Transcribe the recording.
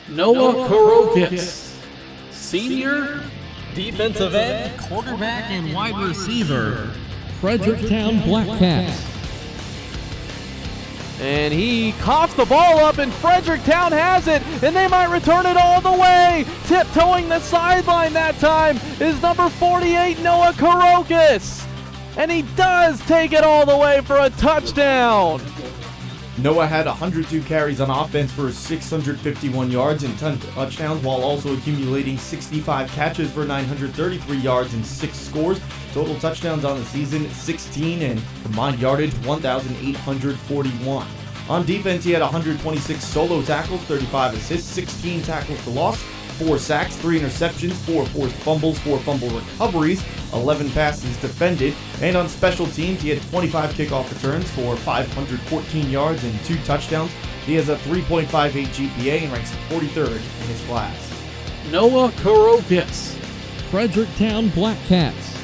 Noah Korokis, senior, defensive end, quarterback, and wide receiver, Fredericktown Blackcats. And he coughs the ball up, and Fredericktown has it, and they might return it all the way. Tiptoeing the sideline that time is number 48, Noah Korokis. And he does take it all the way for a touchdown. Noah had 102 carries on offense for 651 yards and 10 touchdowns, while also accumulating 65 catches for 933 yards and 6 scores. Total touchdowns on the season, 16, and combined yardage, 1,841. On defense, he had 126 solo tackles, 35 assists, 16 tackles for loss, 4 sacks, 3 interceptions, 4 forced fumbles, 4 fumble recoveries, 11 passes defended, and on special teams, he had 25 kickoff returns for 514 yards and 2 touchdowns. He has a 3.58 GPA and ranks 43rd in his class. Noah Korokis, Fredericktown Blackcats.